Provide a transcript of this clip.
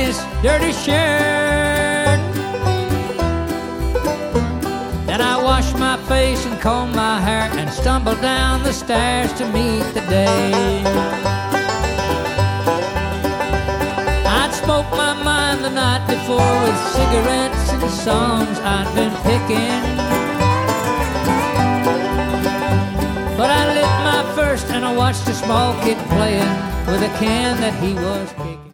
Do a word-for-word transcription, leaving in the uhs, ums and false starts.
this dirty shirt. Then I wash my face and comb my hair and stumble down the stairs to meet the day. I'd smoked my mind the night before with cigarettes and songs I'd been picking. But I lit my first and I watched a small kid playing with a can that he was